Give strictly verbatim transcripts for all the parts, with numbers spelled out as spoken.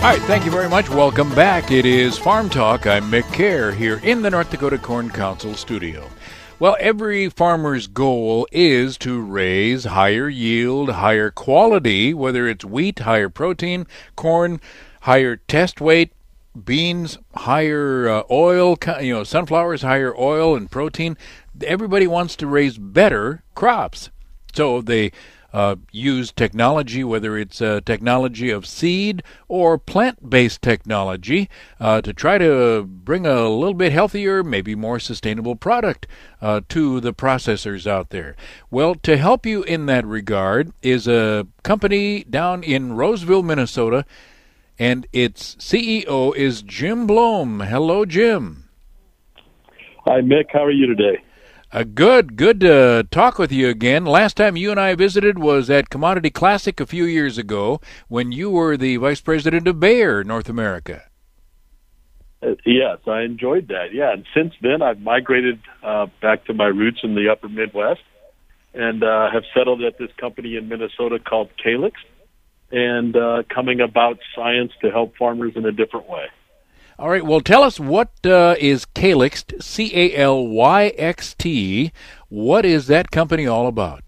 All right, thank you very much. Welcome back. It is Farm Talk. I'm Mick Kerr here in the North Dakota Corn Council studio. Well, every farmer's goal is to raise higher yield, higher quality, whether it's wheat, higher protein, corn, higher test weight, beans, higher uh, oil, you know, sunflowers, higher oil and protein. Everybody wants to raise better crops. So they Uh, use technology, whether it's uh, technology of seed or plant-based technology, uh, to try to bring a little bit healthier, maybe more sustainable product uh, to the processors out there. Well, to help you in that regard is a company down in Roseville, Minnesota, and its C E O is Jim Blom. Hello, Jim. Hi, Mick. How are you today? Uh, good, good to talk with you again. Last time you and I visited was at Commodity Classic a few years ago when you were the Vice President of Bayer, North America. Uh, yes, I enjoyed that. Yeah, and since then I've migrated uh, back to my roots in the upper Midwest and uh, have settled at this company in Minnesota called Calyxt and uh, coming about science to help farmers in a different way. All right, well, tell us what uh, is Calyxt, C A L Y X T. What is that company all about?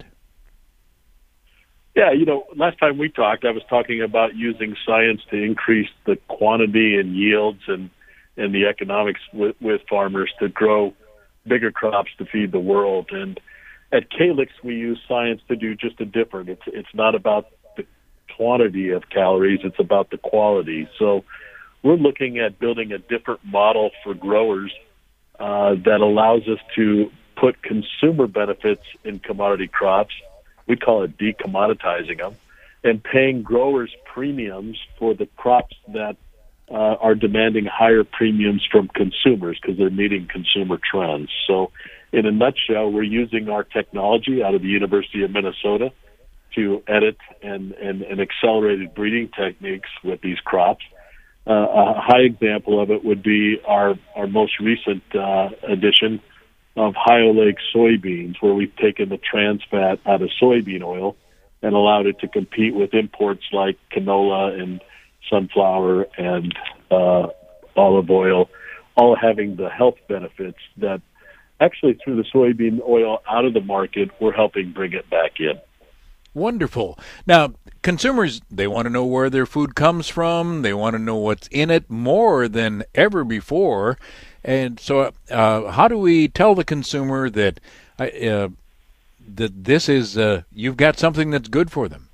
Yeah, you know, last time we talked, I was talking about using science to increase the quantity and yields and, and the economics with, with farmers to grow bigger crops to feed the world. And at Calyxt, we use science to do just a different. It's, it's not about the quantity of calories, it's about the quality. So we're looking at building a different model for growers uh, that allows us to put consumer benefits in commodity crops. We call it decommoditizing them, and paying growers premiums for the crops that uh, are demanding higher premiums from consumers because they're meeting consumer trends. So in a nutshell, we're using our technology out of the University of Minnesota to edit and, and, and accelerated breeding techniques with these crops. Uh, a high example of it would be our, our most recent uh, addition of high oleic soybeans, where we've taken the trans fat out of soybean oil and allowed it to compete with imports like canola and sunflower and uh, olive oil, all having the health benefits that actually through the soybean oil out of the market, we're helping bring it back in. Wonderful. Now, consumers, they want to know where their food comes from. They want to know what's in it more than ever before. And so uh, how do we tell the consumer that uh, that this is, uh, you've got something that's good for them?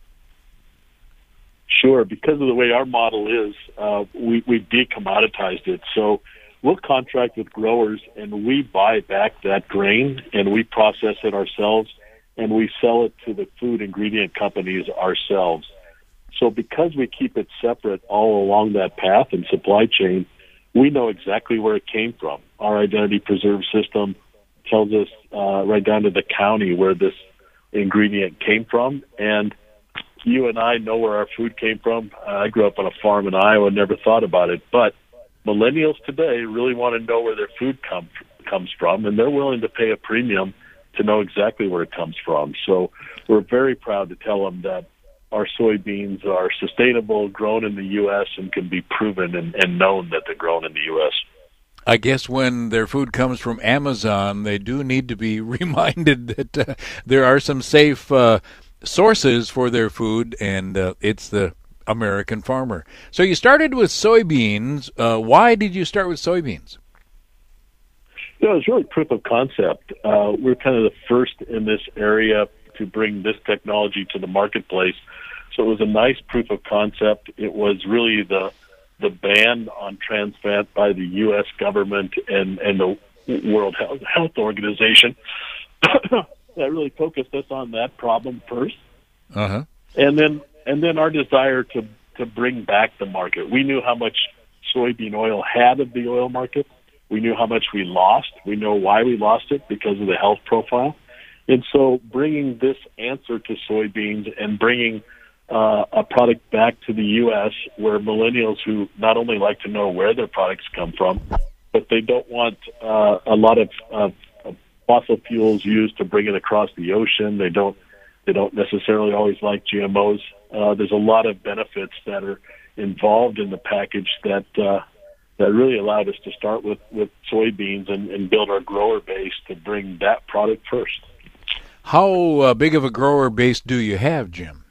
Sure. Because of the way our model is, uh, we, we've decommoditized it. So we'll contract with growers, and we buy back that grain, and we process it ourselves, and we sell it to the food ingredient companies ourselves. So because we keep it separate all along that path and supply chain, we know exactly where it came from. Our identity preserve system tells us uh, right down to the county where this ingredient came from. And you and I know where our food came from. Uh, I grew up on a farm in Iowa, never thought about it. But millennials today really want to know where their food come, comes from, and they're willing to pay a premium to know exactly where it comes from. So we're very proud to tell them that our soybeans are sustainable, grown in the U S, and can be proven and, and known that they're grown in the U S. I guess when their food comes from Amazon, they do need to be reminded that uh, there are some safe uh, sources for their food, and uh, it's the American farmer. So you started with soybeans. Uh, why did you start with soybeans? You know, it's really proof of concept. Uh, we're kind of the first in this area to bring this technology to the marketplace. So it was a nice proof of concept. It was really the the ban on trans fat by the U S government and, and the World Health, Health Organization that really focused us on that problem first. Uh-huh. And then and then our desire to, to bring back the market. We knew how much soybean oil had of the oil market. We knew how much we lost. We know why we lost it, because of the health profile. And so bringing this answer to soybeans and bringing uh, a product back to the U S where millennials who not only like to know where their products come from, but they don't want uh, a lot of uh, fossil fuels used to bring it across the ocean. They don't they don't necessarily always like G M Os. Uh, there's a lot of benefits that are involved in the package that uh, that really allowed us to start with, with soybeans and, and build our grower base to bring that product first. How uh, big of a grower base do you have, Jim?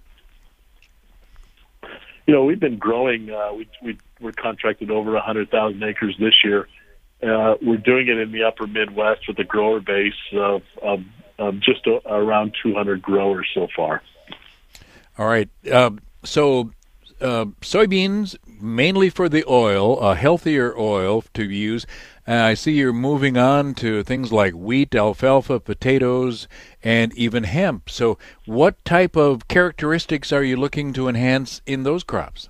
You know, we've been growing. Uh, we, we, we're contracted over one hundred thousand acres this year. Uh, we're doing it in the upper Midwest with a grower base of, of, of just a, around two hundred growers so far. All right. Uh, so uh, soybeans, mainly for the oil, a healthier oil to use. Uh, I see you're moving on to things like wheat, alfalfa, potatoes, and even hemp. So what type of characteristics are you looking to enhance in those crops?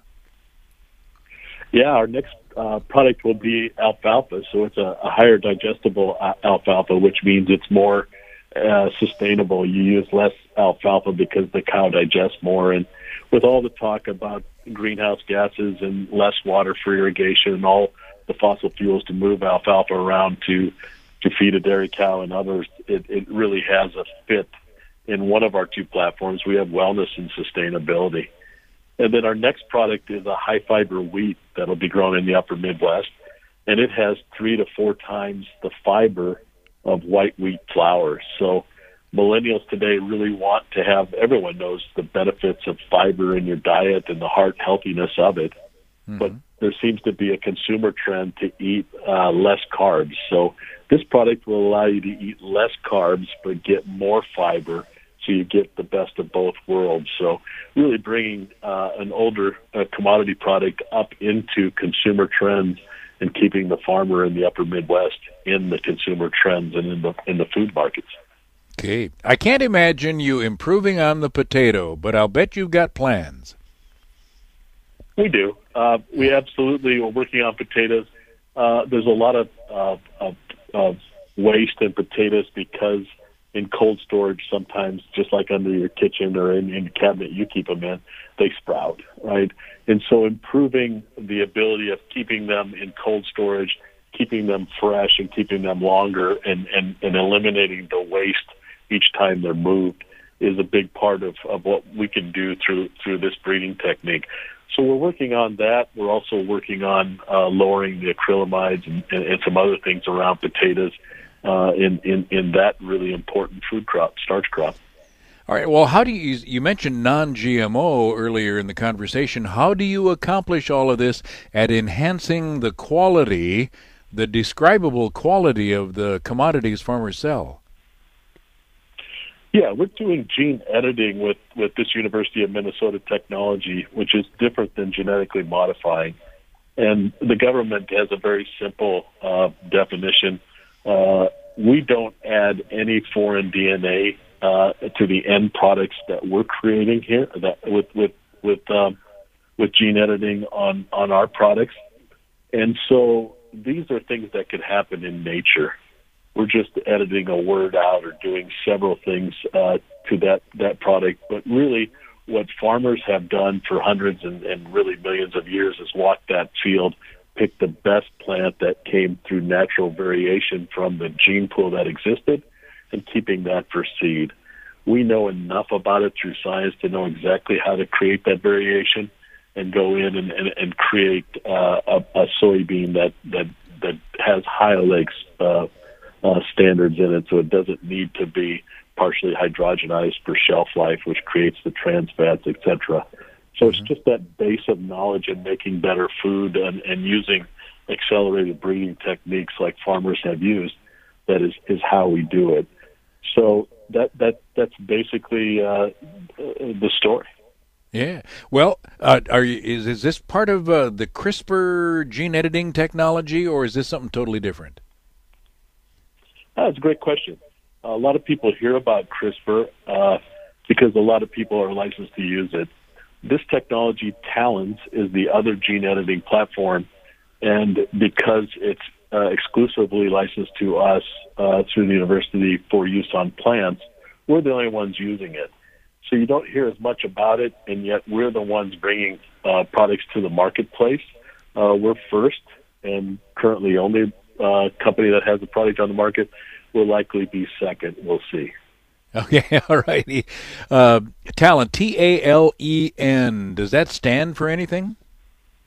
Yeah, our next uh, product will be alfalfa. So it's a, a higher digestible uh, alfalfa, which means it's more uh, sustainable. You use less alfalfa because the cow digests more. And with all the talk about greenhouse gases and less water for irrigation and all the fossil fuels to move alfalfa around to to feed a dairy cow and others, it, it really has a fit in one of our two platforms. We have wellness and sustainability. And then our next product is a high-fiber wheat that'll be grown in the upper Midwest, and it has three to four times the fiber of white wheat flour. So millennials today really want to have, everyone knows the benefits of fiber in your diet and the heart healthiness of it, mm-hmm. but there seems to be a consumer trend to eat uh, less carbs. So this product will allow you to eat less carbs but get more fiber, so you get the best of both worlds. So really bringing uh, an older uh, commodity product up into consumer trends and keeping the farmer in the upper Midwest in the consumer trends and in the in the food markets. Okay. I can't imagine you improving on the potato, but I'll bet you've got plans. We do. Uh, we absolutely are working on potatoes. Uh, there's a lot of, uh, of, of waste in potatoes because in cold storage, sometimes just like under your kitchen or in, in the cabinet you keep them in, they sprout, right? And so improving the ability of keeping them in cold storage, keeping them fresh and keeping them longer and, and, and eliminating the waste each time they're moved is a big part of, of what we can do through through this breeding technique. So we're working on that. We're also working on uh, lowering the acrylamides and, and, and some other things around potatoes uh, in, in, in that really important food crop, starch crop. All right. Well, how do you, you mentioned non G M O earlier in the conversation. How do you accomplish all of this at enhancing the quality, the describable quality of the commodities farmers sell? Yeah, we're doing gene editing with, with this University of Minnesota technology, which is different than genetically modifying. And the government has a very simple uh, definition. Uh, we don't add any foreign D N A uh, to the end products that we're creating here that with with with um, with gene editing on, on our products. And so these are things that could happen in nature. We're just editing a word out or doing several things uh, to that, that product. But really what farmers have done for hundreds and, and really millions of years is walk that field, pick the best plant that came through natural variation from the gene pool that existed, and keeping that for seed. We know enough about it through science to know exactly how to create that variation and go in and, and, and create uh, a, a soybean that, that, that has high oleic uh Uh, standards in it, so it doesn't need to be partially hydrogenized for shelf life, which creates the trans fats, et cetera. So mm-hmm. It's just that base of knowledge and making better food and, and using accelerated breeding techniques like farmers have used that is, is how we do it. So that that that's basically uh, the story. Yeah. Well, uh, are you, is is this part of uh, the CRISPR gene editing technology, or is this something totally different? That's a great question. A lot of people hear about CRISPR uh, because a lot of people are licensed to use it. This technology, Talons, is the other gene editing platform, and because it's uh, exclusively licensed to us uh, through the university for use on plants, we're the only ones using it. So you don't hear as much about it, and yet we're the ones bringing uh, products to the marketplace. Uh, we're first and currently only uh, company that has a product on the market. Will likely be second. We'll see. Okay, all righty. Uh, Talon, T A L E N. Does that stand for anything?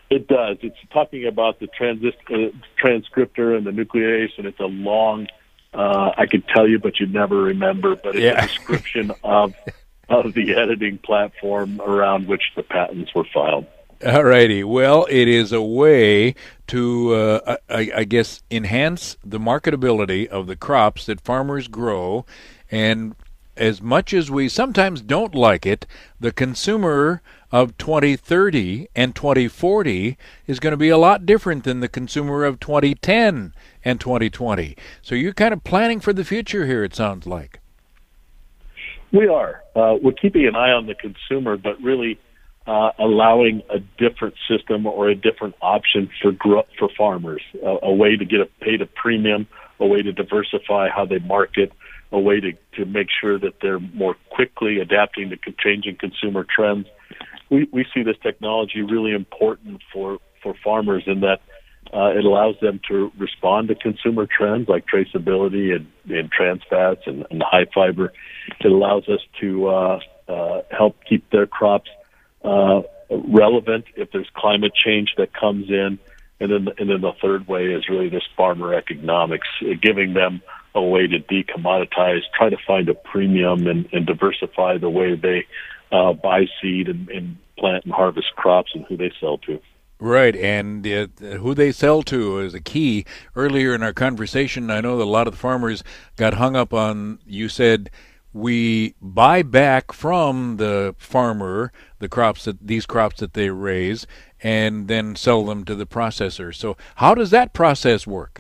It does. It's talking about the transist- uh, transcriptor and the nuclease, and it's a long, uh, I could tell you, but you'd never remember, but it's yeah. a description of of the editing platform around which the patents were filed. All righty. Well, it is a way to, uh, I, I guess, enhance the marketability of the crops that farmers grow. And as much as we sometimes don't like it, the consumer of twenty thirty and twenty forty is going to be a lot different than the consumer of twenty ten and twenty twenty. So you're kind of planning for the future here, it sounds like. We are. Uh, we're keeping an eye on the consumer, but really uh, allowing a different system or a different option for gro- for farmers, uh, a way to get a, paid a premium, a way to diversify how they market, a way to, to make sure that they're more quickly adapting to changing consumer trends. We, we see this technology really important for, for farmers in that uh, it allows them to respond to consumer trends like traceability and, and trans fats and, and high fiber. It allows us to uh, uh, help keep their crops uh, relevant if there's climate change that comes in. And then, and then the third way is really this farmer economics, giving them a way to decommoditize, try to find a premium and, and diversify the way they uh, buy seed and, and plant and harvest crops and who they sell to. Right, and uh, who they sell to is a key. Earlier in our conversation, I know that a lot of the farmers got hung up on, you said, we buy back from the farmer the crops that these crops that they raise and then sell them to the processor. So how does that process work?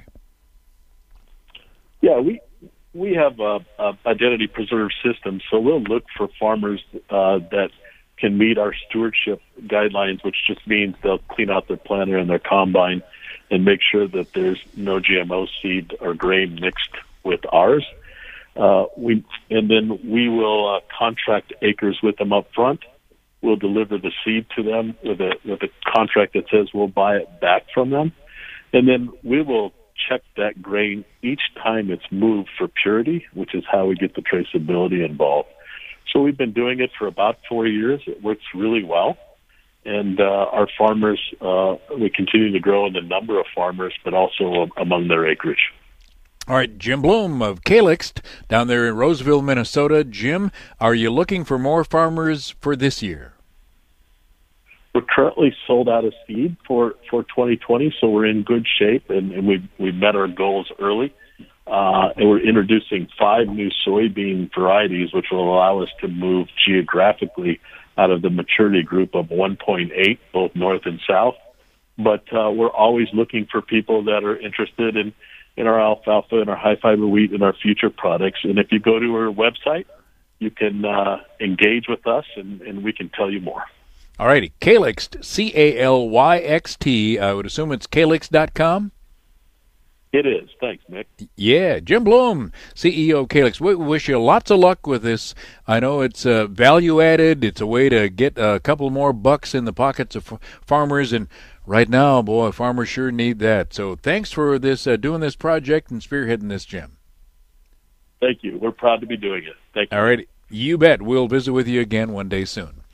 Yeah, we we have a, a identity preserved system, so we'll look for farmers uh, that can meet our stewardship guidelines, which just means they'll clean out their planter and their combine and make sure that there's no G M O seed or grain mixed with ours. Uh, we and then we will uh, contract acres with them up front. We'll deliver the seed to them with a with a contract that says we'll buy it back from them, and then we will check that grain each time it's moved for purity, which is how we get the traceability involved. So we've been doing it for about four years. It works really well. And uh, our farmers, uh, we continue to grow in the number of farmers, but also among their acreage. All right, Jim Bloom of Calyxt down there in Roseville, Minnesota. Jim, are you looking for more farmers for this year? We're currently sold out of seed for, for twenty twenty, so we're in good shape, and, and we've, we've met our goals early. Uh, and we're introducing five new soybean varieties, which will allow us to move geographically out of the maturity group of one point eight, both north and south. But uh, we're always looking for people that are interested in, in our alfalfa and our high-fiber wheat and our future products. And if you go to our website, you can uh, engage with us, and, and we can tell you more. All righty. Calyxt, C A L Y X T. I would assume it's calyxt dot com? It is. Thanks, Nick. Yeah, Jim Bloom, C E O of Calyxt. We wish you lots of luck with this. I know it's uh, value added. It's a way to get a couple more bucks in the pockets of f- farmers, and right now, boy, farmers sure need that. So thanks for this, uh, doing this project and spearheading this, Jim. Thank you. We're proud to be doing it. Thank you. All right, you bet. We'll visit with you again one day soon.